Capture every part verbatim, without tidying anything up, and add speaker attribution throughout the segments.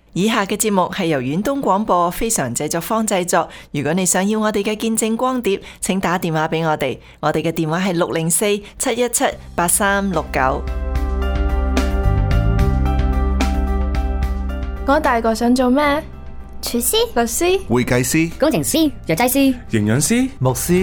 Speaker 1: 以下嘅節目係由遠東廣播非常製作坊製作。如果你想要我哋嘅見證光碟，請打電話俾我哋，我哋嘅電話係六零四七一七八三六九。
Speaker 2: 我大個想做咩？
Speaker 3: 廚師、
Speaker 2: 律師、
Speaker 4: 會計師、
Speaker 3: 工程師、藥劑師、
Speaker 4: 營養師、牧師。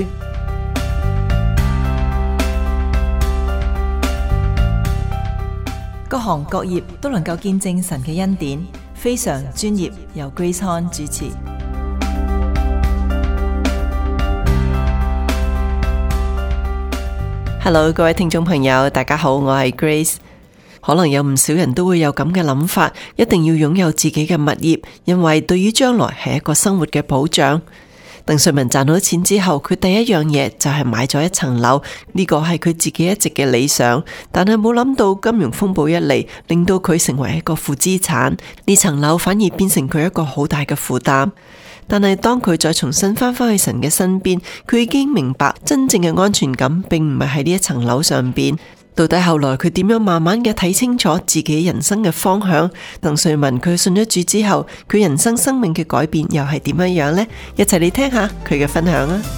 Speaker 1: 各行各業都能夠見證神嘅恩典，非常專業，由 Grace Han 主持。Hello， 各位聽眾朋友，大家好，我係 Grace。可能有唔少人都會有咁嘅諗法，一定要擁有自己嘅物業，因為對於將來係一個生活嘅保障。鄧萃雯賺到錢之後，佢第一樣嘢就係買咗一層樓，呢個係佢自己一直嘅理想。但係冇諗到金融風暴一嚟，令到佢成為一個負資產，呢層樓反而變成佢一個好大嘅負擔。但係當佢再重新翻返去神嘅身邊，佢已經明白真正嘅安全感並唔係喺呢一層樓上邊。到底後來佢點樣慢慢嘅睇清楚自己人生嘅方向？鄧萃雯佢信咗主之後，佢人生生命嘅改變又係點樣樣呢？一齊嚟聽下佢嘅分享啊！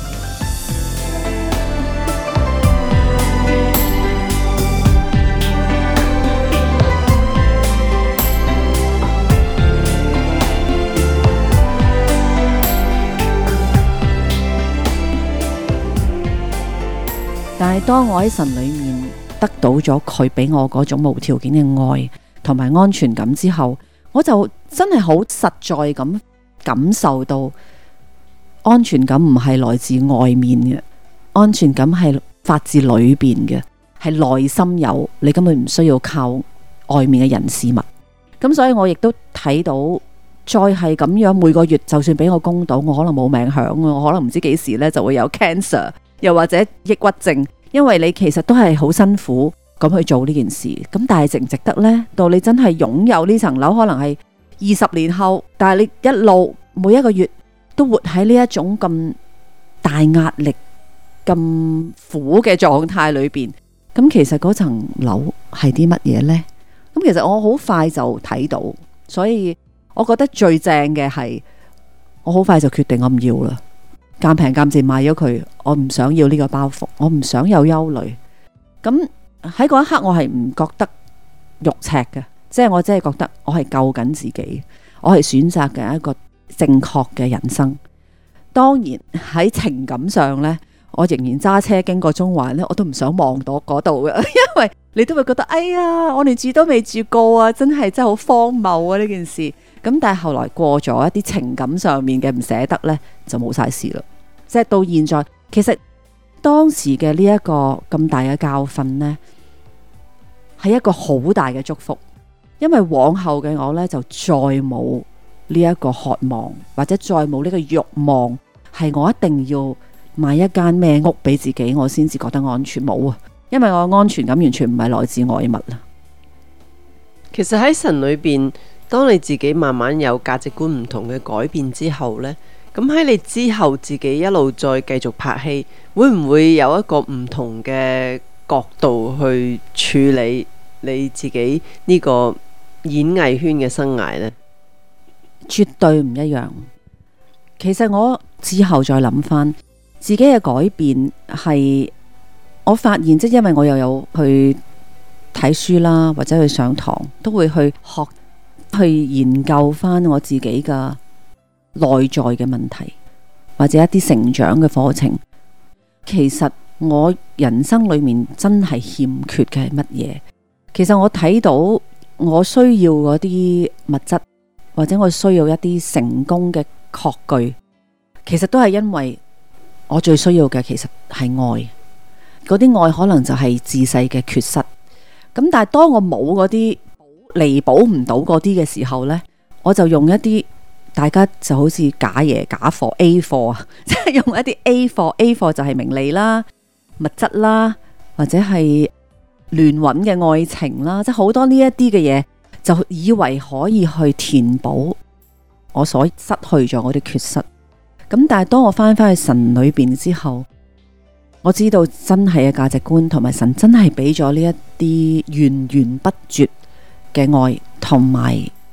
Speaker 5: 但係當我喺神裏面得到咗佢俾我嗰種無條件嘅愛同埋安全感之後，我就真係好實在咁感受到安全感唔係來自外面嘅，安全感係發自裏邊嘅，係內心有，你根本唔需要靠外面嘅人事物。咁所以我亦都睇到，再係咁樣每個月就算俾我供到，我可能冇命享，我可能唔知幾時呢就會有 cancer， 又或者抑鬱症。因為你其實都係好辛苦咁去做呢件事，咁但係值唔值得呢？到你真係擁有呢層樓，可能係二十年後，但係你一路每一個月都活喺呢一種咁大壓力、咁苦嘅狀態裏邊，咁其實嗰層樓係啲乜嘢呢？咁其實我好快就睇到，所以我覺得最正嘅係我好快就決定我唔要啦。鑒平鑒賤賣咗佢，我唔想要呢個包袱，我唔想有憂慮。咁喺嗰一刻，我係唔覺得肉赤嘅，即係我真係覺得我係救緊自己，我係選擇嘅一個正確嘅人生。當然喺情感上呢，我仍然揸車經過中環呢，我都唔想望到嗰度嘅，因為你都會覺得，哎呀，我連住都未住過啊，真係真係好荒謬啊呢件事。咁但係後來過咗一啲情感上面嘅唔捨得呢，就冇晒事啦。即係到現在，其實當時嘅呢一個咁大嘅教訓呢，係一個好大嘅祝福。因為往後嘅我呢，就再冇呢一個渴望，或者再冇呢個慾望，係我一定要買一間咩屋俾自己，我先至覺得安全。冇啊，因為我安全感完全唔係來自外物啦。
Speaker 6: 其實喺神裏邊，當你自己慢慢有價值觀唔同嘅改變之後呢，咁喺你之後自己一路再繼續拍戲，會唔會有一個唔同嘅角度去處理你自己呢個演藝圈嘅生涯呢？
Speaker 5: 絕對唔一樣。其實我之後再諗翻自己嘅改變，係我發現，即係因為我又有去睇書啦，或者去上堂，都會去學去研究翻我自己嘅內在嘅問題，或者一啲成長嘅課程。其實我人生裏面真係欠缺嘅係乜嘢？其實我睇到我需要嗰啲物質，或者我需要一啲成功嘅確據，其實都係因為我最需要嘅其實係愛。嗰啲愛可能就係自細嘅缺失。咁但係當我冇嗰啲彌補唔到嗰啲嘅時候呢，我就用一啲大家就好似假嘢假貨 A 貨啊，即係用一啲 A 貨 A 貨就係名利啦、物質啦，或者係亂搵嘅愛情啦，即係好多呢一啲嘅嘢，就以為可以去填補我所失去咗嗰啲缺失。咁但係當我翻返去神裏邊之後，我知道真係嘅價值觀同埋神真係俾咗呢一啲源源不絕嘅愛同埋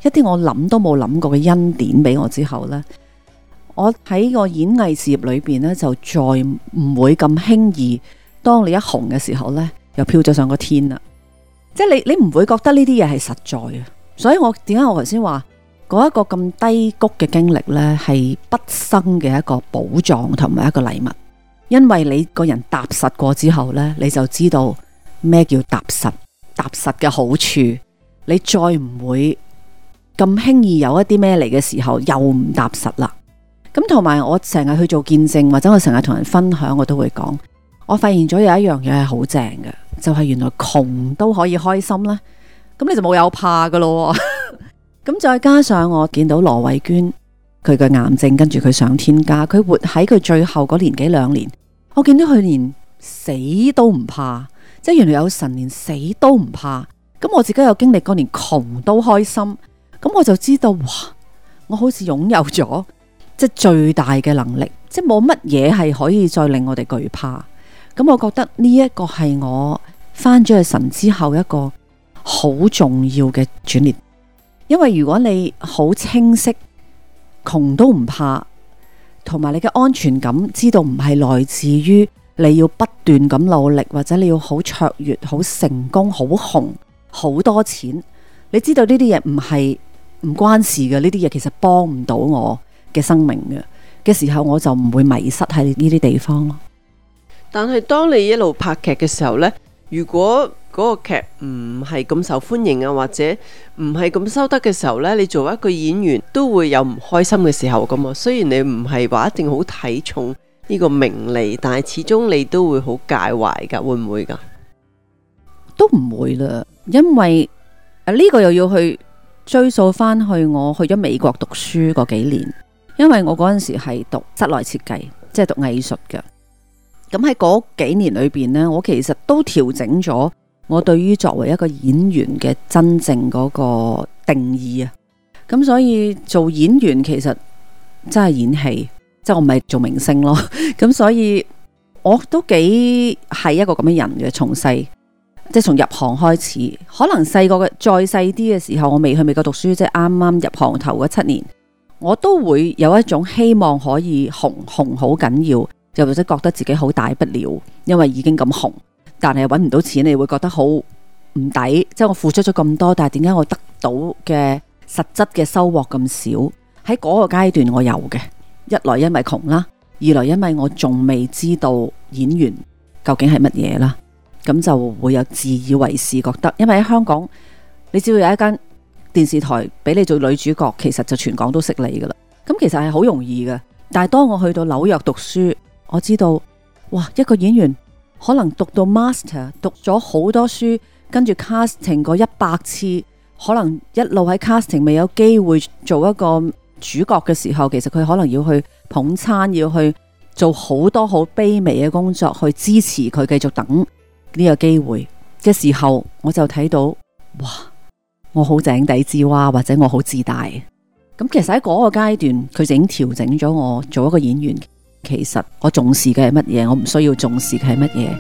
Speaker 5: 一啲我諗都冇諗過嘅恩典俾我之後呢，我喺個演藝事業裏邊呢，就再唔會咁輕易，當你一紅嘅時候呢，又飄咗上個天啦。即係你你唔會覺得呢啲嘢係實在嘅。所以我點解我頭先話嗰一個咁低谷嘅經歷呢，係畢生嘅一個寶藏同埋一個禮物。因為你個人踏實過之後呢，你就知道咩叫踏實，踏實嘅好處，你再唔會咁輕易有一啲咩嚟嘅時候又唔踏實啦。咁同埋我成日去做見證，或者我成日同人分享，我都會講，我發現咗有一樣嘢係好正嘅，就係、是、原來窮都可以開心啦。咁你就冇有怕噶咯。咁再加上我見到羅慧娟佢嘅癌症，跟住佢上天家，佢活喺佢最後嗰年幾兩年，我見到佢連死都唔怕，即係原來有神連死都唔怕。咁我自己有經歷過，連窮都開心，咁我就知道，哇！我好似擁有咗即係最大嘅能力，即係冇乜嘢係可以再令我哋懼怕。咁我覺得呢一個係我返咗去神之後一個好重要嘅轉捩，因為如果你好清晰窮都唔怕，同埋你嘅安全感知道唔係來自於你要不斷咁努力，或者你要好卓越、好成功、好紅、好多錢，你知道呢啲嘢唔係唔關事嘅，呢啲嘢其實幫唔到我嘅生命嘅嘅時候，我就唔會迷失喺呢啲地方咯。
Speaker 6: 但係當你一路拍劇嘅時候呢，如果嗰個劇唔係咁受歡迎啊，或者唔係咁收得嘅時候呢，你作為一個演員都會有唔開心嘅時候噶嘛。雖然你唔係話一定好睇重呢個名利，但係始終你都會好介懷噶，會唔會噶？
Speaker 5: 都唔會啦，因為呢、這個又要去追溯翻去我去咗美國讀書嗰幾年，因為我嗰陣時係讀室內設計，即係讀藝術嘅。咁喺嗰幾年裏邊呢，我其實都調整咗我對於作為一個演員嘅真正嗰個定義啊。咁所以做演員其實真係演戲，即係我唔係做明星咯。咁所以我都幾係一個咁嘅人嘅，從細即係從入行開始，可能細個嘅再細啲嘅時候，我未去美國讀書，即係啱啱入行頭嗰七年，我都會有一種希望可以紅紅好緊要。又或者覺得自己好大不了，因為已經咁紅，但係揾唔到錢，你會覺得好唔抵。即係我付出咗咁多，但係點解我得到嘅實質嘅收穫咁少？喺嗰個階段我有嘅，一來因為窮啦，二來因為我仲未知道演員究竟係乜嘢啦，咁就會有自以為是覺得，因為喺香港，你只要有一間電視台俾你做女主角，其實就全港都識你噶啦。咁其實係好容易嘅，但係當我去到紐約讀書，我知道，哇！一個演員可能讀到 master， 讀咗好多書，跟住 casting 過一百次，可能一路喺 casting 未有機會做一個主角嘅時候，其實佢可能要去捧餐，要去做好多好卑微嘅工作，去支持佢繼續等呢個機會嘅時候，我就睇到，哇！我好井底之蛙，或者我好自大。咁其實喺嗰個階段，佢就已經調整咗我做一個演員。其實我重視嘅係乜嘢？我唔需要重視嘅係乜嘢？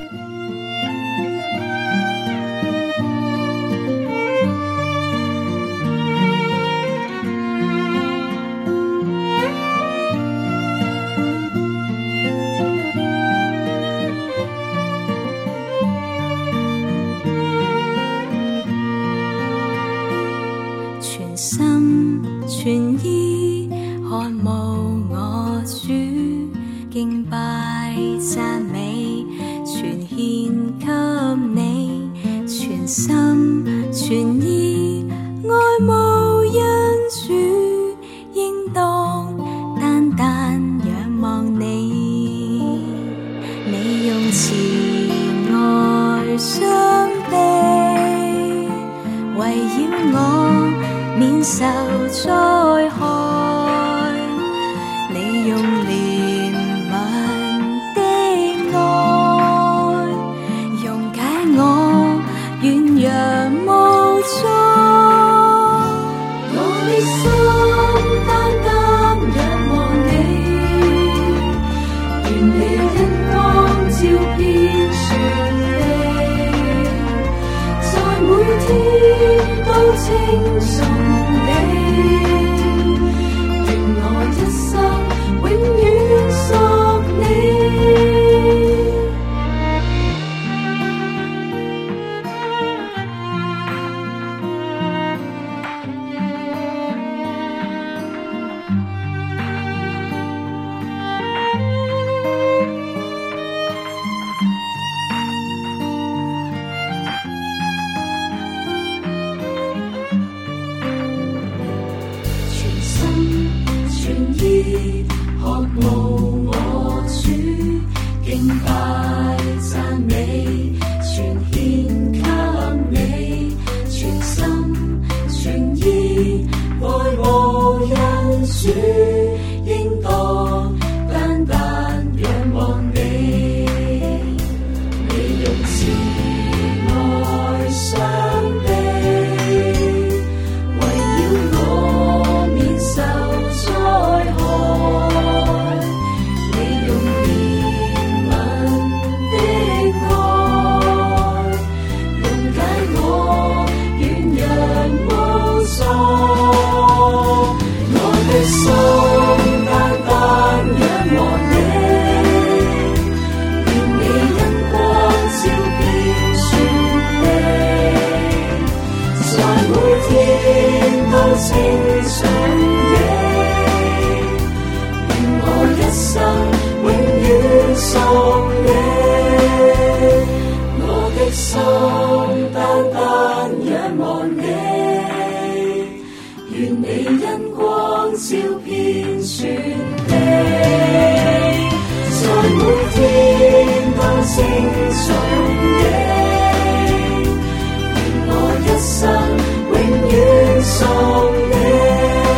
Speaker 2: 全心全意渴慕我主，敬拜讚美全獻給你，全心全意愛慕恩主，應當單單仰望你，你用慈愛雙臂圍繞我，免受災害，你用憐憫的愛溶解我軟弱無助，我的心單單仰望你，願你恩光照遍全地，在每天都稱頌你。 渴慕我主，敬拜讚美，全獻給你，全心全意愛無人主，應當單單仰望你。你用慈愛相逼，圍繞我免受災害。你用憐憫的愛，溶解我軟弱無助。我的心單單仰望你，願你恩光照遍全地，在每天都稱賞你，願我一生永遠屬你。我的心單單仰望你，願你恩光照遍全地，在每天都稱賞你，願我一生永遠屬你。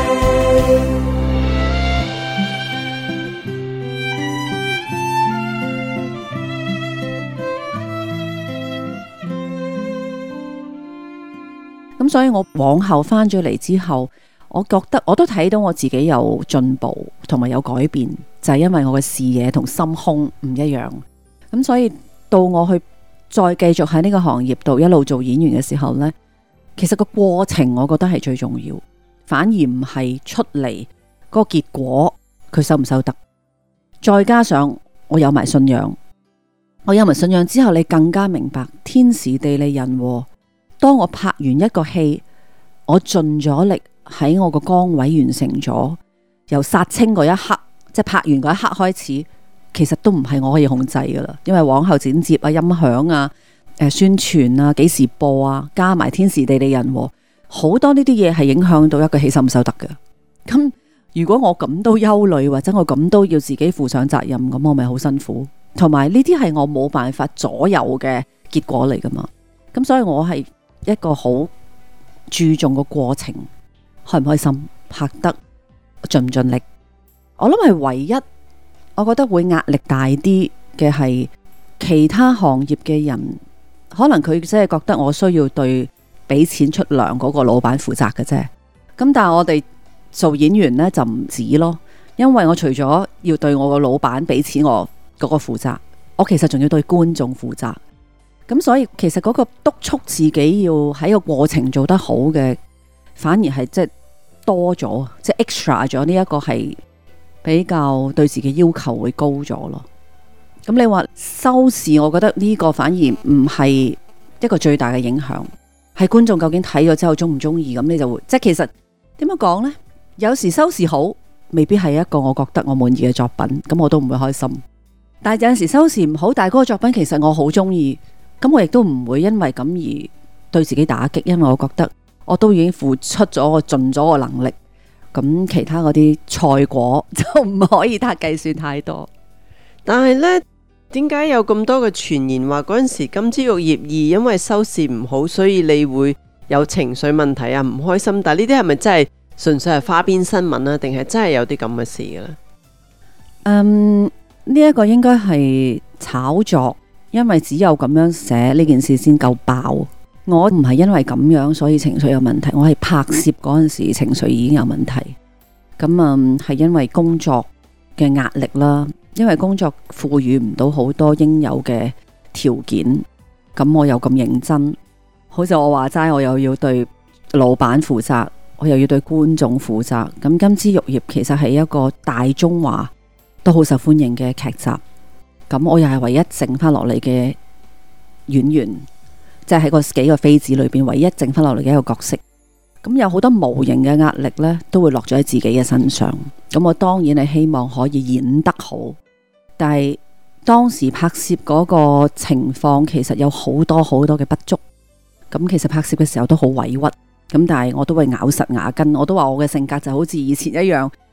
Speaker 5: 咁所以我往後翻咗嚟之後，我覺得我都睇到我自己有進步同埋有改變，就係因為我嘅視野同心胸唔一樣。咁所以到我去再繼續喺呢個行業度一路做演員嘅時候呢，其實個過程我覺得係最重要，反而唔係出嚟嗰個結果佢收唔收得。再加上我有埋信仰，我有埋信仰之後，你更加明白天時地利人和。當我拍完一個戲，我盡咗力喺我個崗位完成咗，由殺青嗰一刻，即係拍完嗰一刻開始，其實都唔係我可以控制噶啦，因為往後剪接啊、音響啊、誒宣傳啊、幾時播啊，加埋天時地利人和，好多呢啲嘢係影響到一個戲收唔收得嘅。咁如果我咁都憂慮，或者我咁都要自己負上責任，咁我咪好辛苦。同埋呢啲係我冇辦法左右嘅結果嚟噶嘛。咁所以我係一個好注重個過程，開唔開心，拍得盡唔盡力。我諗係唯一我覺得會壓力大啲嘅係其他行業嘅人，可能佢真係覺得我需要對俾錢出糧嗰個老闆負責嘅啫。咁但係我哋做演員呢，就唔止咯，因為我除咗要對我個老闆俾錢我嗰個負責，我其實仲要對觀眾負責。咁所以其實嗰個督促自己要喺個過程做得好嘅，反而係即係多咗，即係 extra 咗，呢一個係比較對自己要求會高咗咯。咁你話收視，我覺得呢個反而唔係一個最大嘅影響，係觀眾究竟睇咗之後中唔中意，咁你就會即係其實點樣講呢？有時收視好，未必係一個我覺得我滿意嘅作品，咁我都唔會開心。但係有陣時收視唔好，但係嗰個作品其實我好中意。咁我亦都唔會因為咁而對自己打擊，因為我覺得我都已經付出咗，我盡咗我能力。咁其他嗰啲賽果就唔可以太計算太多。
Speaker 6: 但係呢，點解有咁多嘅傳言話嗰陣時《金枝玉葉二》因為收視唔好，所以你會有情緒問題啊，唔開心？但係呢啲係咪真係純粹係花邊新聞啊？定係真係有啲咁嘅事嘅咧？
Speaker 5: 嗯，呢一個應該係炒作。因為只有咁樣寫呢件事先夠爆，我唔係因為咁樣所以情緒有問題，我係拍攝嗰陣時情緒已經有問題。咁啊係因為工作嘅壓力啦，因為工作賦予唔到好多應有嘅條件，咁我又咁認真，好似我話齋，我又要對老闆負責，我又要對觀眾負責。咁《金枝玉葉》其實係一個大中華都好受歡迎嘅劇集。咁我又係唯一剩翻落嚟嘅演員，即係喺個幾個妃子裏邊唯一剩翻落嚟嘅一個角色。咁有好多無形嘅壓力呢，都會落咗喺自己嘅身上。咁我當然係希望可以演得好，但係當時拍攝嗰個情況其實有好多好多嘅不足。咁其實拍攝嘅時候都好委屈。咁但係我都會咬實牙根，我都話我嘅性格就好似以前一樣，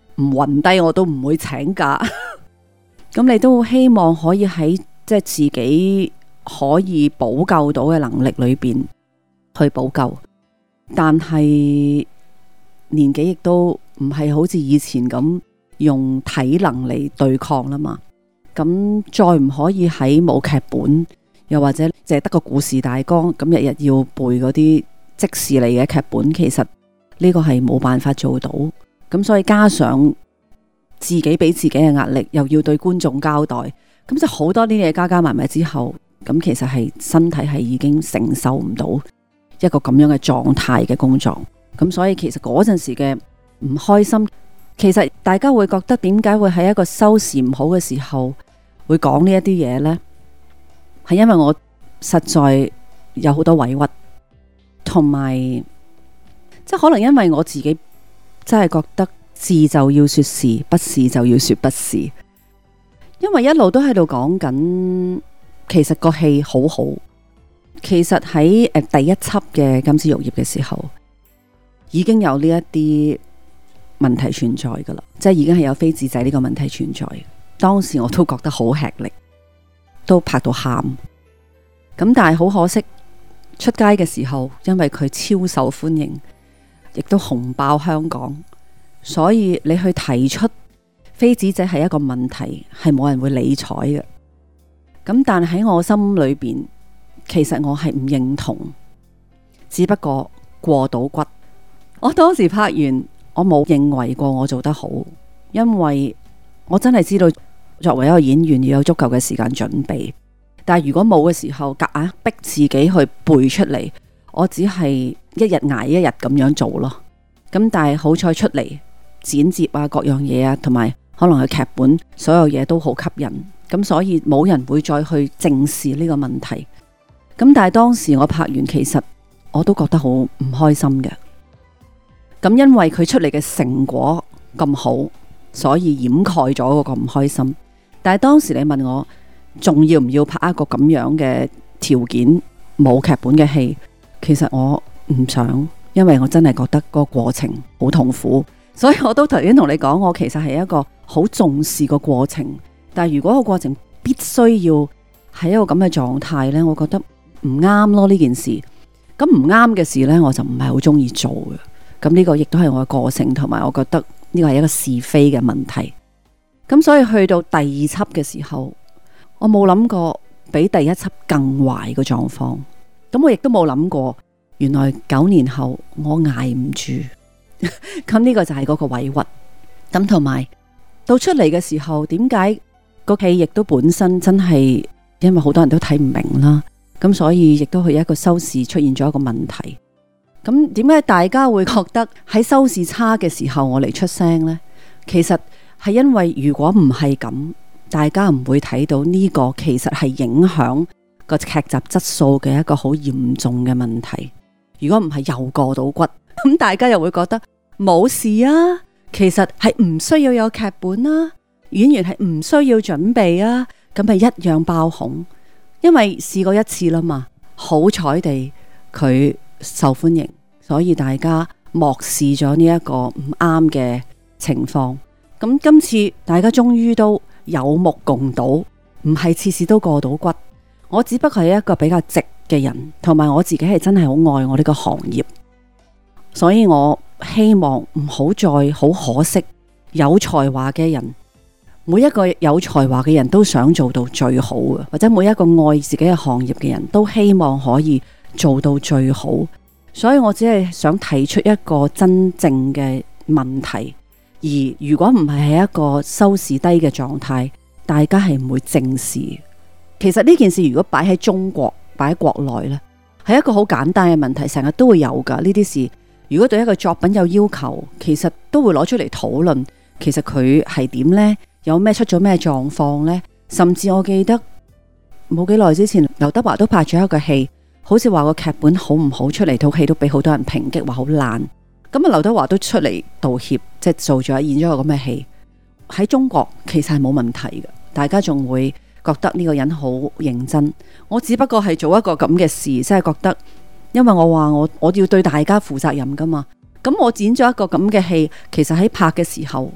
Speaker 5: 唔暈低我都唔會請假。咁你都希望可以喺即係自己可以補救到嘅能力裏邊去補救，但係年紀亦都唔係好似以前咁用體能嚟對抗啦嘛。咁再唔可以喺冇劇本，又或者淨係得個故事大綱，咁日日要背嗰啲即時嚟嘅劇本，其實呢個係冇辦法做到。咁所以加上自己俾自己嘅壓力，又要對觀眾交代，咁就好多呢啲嘢加加埋埋之後，咁其實係身體係已經承受唔到一個咁樣嘅狀態嘅工作。咁所以其實嗰陣時嘅唔開心，其實大家會覺得點解會喺一個收視唔好嘅時候會講呢一啲嘢呢？係因為我實在有好多委屈，同埋即係可能因為我自己真係覺得是就要說是，不是就要說不是。因為一路都喺度講緊，其實個戲好好。其實喺誒第一輯嘅《金枝玉葉》嘅時候，已經有呢一啲問題存在噶啦，即係已經係有飛紙仔呢個問題存在。當時我都覺得好吃力，都拍到喊。咁但係好可惜，出街嘅時候，因為佢超受歡迎，亦都紅爆香港。所以你去提出飛紙仔係一個問題，係冇人會理睬嘅。咁但喺我心裏邊，其實我係唔認同，只不過過到骨。我當時拍完，我冇認為過我做得好，因為我真係知道作為一個演員要有足夠嘅時間準備。但係如果冇嘅時候，夾硬逼自己去背出嚟，我只係一日捱一日咁樣做咯。咁但係好彩出嚟。剪接啊，各樣嘢啊，同埋可能係劇本，所有嘢都好吸引，咁所以冇人會再去正視呢個問題。咁但係當時我拍完，其實我都覺得好唔開心嘅。咁因為佢出嚟嘅成果咁好，所以掩蓋咗嗰個唔開心。但係當時你問我，仲要唔要拍一個咁樣嘅條件冇劇本嘅戲？其實我唔想，因為我真係覺得個過程好痛苦。所以我都頭先同你講，我其實係一個好重視個過程，但係如果個過程必須要係一個咁嘅狀態呢，我覺得唔啱咯呢件事。咁唔啱嘅事呢，我就唔係好中意做嘅。咁呢個亦都係我嘅個性，同埋我覺得呢個係一個是非嘅問題。咁所以去到第二輯嘅時候，我冇諗過比第一輯更壞嘅狀況。咁我亦都冇諗過，原來九年後我捱唔住。咁呢個就係嗰個委屈，咁同埋到出嚟嘅時候，點解個戲亦都本身真係因為好多人都睇唔明啦，咁所以亦都係一個收視出現咗一個問題。咁點解大家會覺得喺收視差嘅時候我嚟出聲呢？其實係因為如果唔係咁，大家唔會睇到呢個其實係影響個劇集質素嘅一個好嚴重嘅問題。如果唔係又過到骨，咁大家又會覺得冇事啊，其實係唔需要有劇本啊，演員係唔需要準備啊，咁咪一樣爆紅。因為試過一次啦嘛，好彩地佢受歡迎，所以大家漠視咗呢一個唔啱嘅情況。咁今次大家終於都有目共睹，唔係次次都過到骨。我只不過係一個比較直嘅人，同埋我自己係真係好愛我呢個行業。所以我希望唔好再好可惜，有才華嘅人，每一個有才華嘅人都想做到最好嘅，或者每一個愛自己嘅行業嘅人都希望可以做到最好。所以我只係想提出一個真正嘅問題，而如果唔係喺一個收視低嘅狀態，大家係唔會正視。其實呢件事如果擺喺中國，擺喺國內呢，係一個好簡單嘅問題，成日都會有噶呢啲事。如果對一個作品有要求，其實都會攞出嚟討論。其實佢係點呢？有咩出咗咩狀況呢？甚至我記得冇幾耐之前，劉德華都拍咗一個戲，好似話個劇本好唔好，出嚟套戲都俾好多人抨擊，話好爛。咁啊，劉德華都出嚟道歉，即係做咗演咗個咁嘅戲。喺中國其實係冇問題嘅，大家仲會覺得呢個人好認真。我只不過係做一個咁嘅事，即係覺得。因為我話我我要對大家負責任噶嘛，咁我剪咗一個咁嘅戲，其實喺拍嘅時候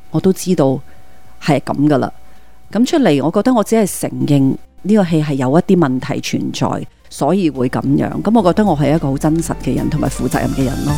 Speaker 5: 我都知道係咁噶啦。咁出嚟，我覺得我只係承認呢個戲係有一啲問題存在，所以會咁樣。咁我覺得我係一個好真實嘅人，同埋負責任嘅人咯。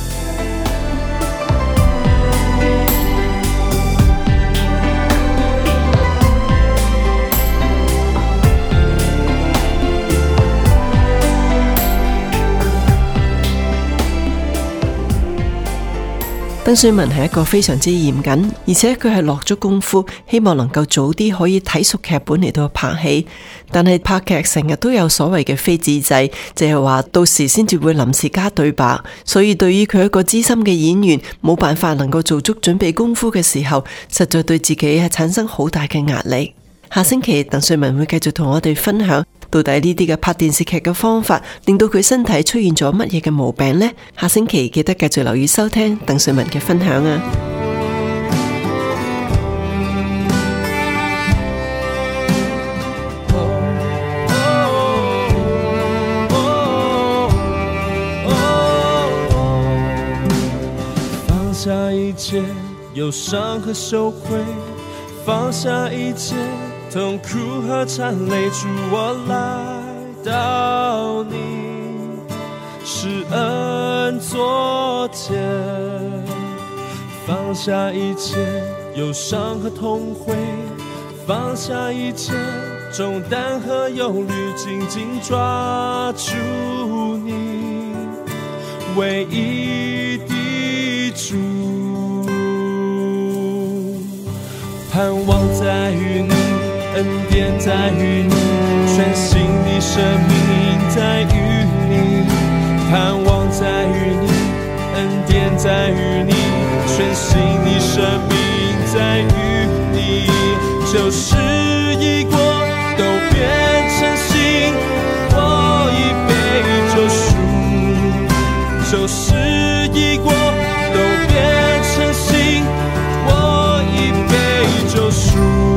Speaker 1: 鄧萃雯係一個非常之嚴謹，而且佢係落咗功夫，希望能夠早啲可以睇熟劇本嚟到拍戲。但係拍劇成日都有所謂嘅非自制，就係話到時先至會臨時加對白。所以對於佢一個資深嘅演員，冇辦法能夠做足準備功夫嘅時候，實在對自己係產生好大嘅壓力。下星期鄧萃雯會繼續同我哋分享，到底呢啲嘅拍電視劇嘅方法令到佢身體出現咗乜嘢嘅毛病呢？下星期記得繼續留意收聽鄧萃雯嘅分享啊！
Speaker 4: 放下一切憂傷和羞愧，放下一切痛苦和殘累，主我來到你施恩座前，放下一切憂傷和痛悔，放下一切重擔和憂慮，緊緊抓住你唯一的主，盼望在於你，恩典在於你，全新的生命在於你，盼望在於你，恩典在於你，全新的生命在於你，舊事已過都變成新，我已被救贖，舊事已過都變成新，我已被救贖。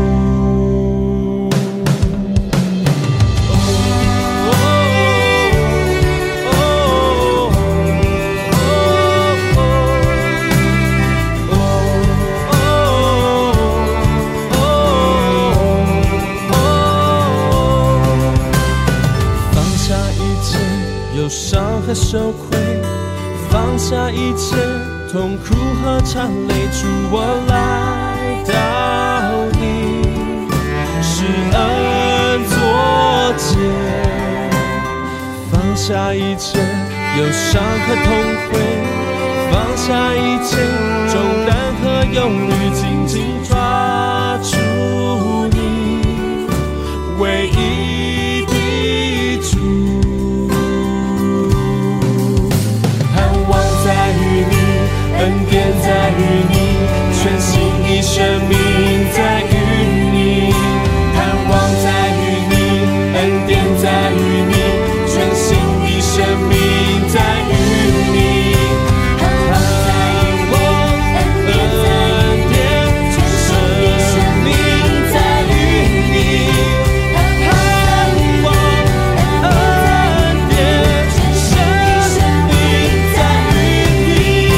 Speaker 4: 憂傷和羞愧，放下一切痛苦和殘累，主我來到你施恩座前，放下一切憂傷和痛悔，放下一切重擔和憂慮，緊緊抓住你唯一的主，恩典在於你，全新的生命在於你，盼望在於你，恩典在於你，全新的生命在於你，盼望恩典全新的生命在於你，盼望恩典全新的生命在於你，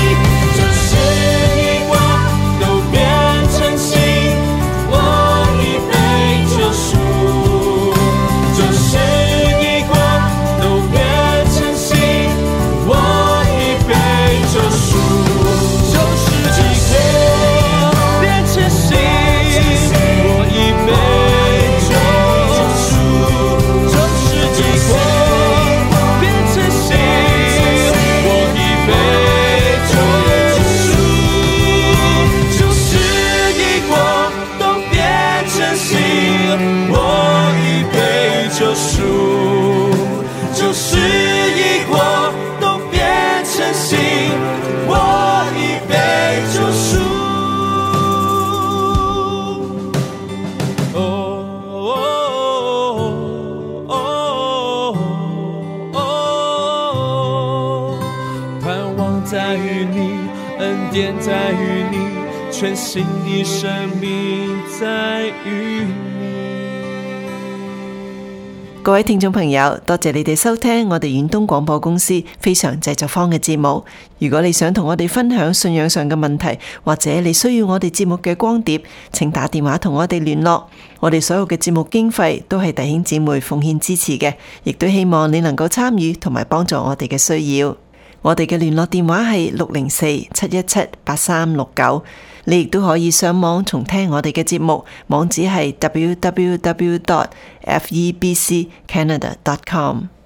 Speaker 4: 在於你，恩典在於你，全新的生命在於你。
Speaker 1: 各位聽眾朋友，多謝你哋收聽我哋遠東廣播公司非常製作坊嘅節目。如果你想同我哋分享信仰上嘅問題，或者你需要我哋節目嘅光碟，請打電話同我哋聯絡。我哋所有嘅節目經費都係弟兄姊妹奉獻支持嘅，亦都希望你能夠參與同埋幫助我哋嘅需要。我哋嘅聯絡電話係六零四七一七八三六九。你亦都可以上網重聽我哋嘅節目，網址係 w w w dot f e b c canada dot com。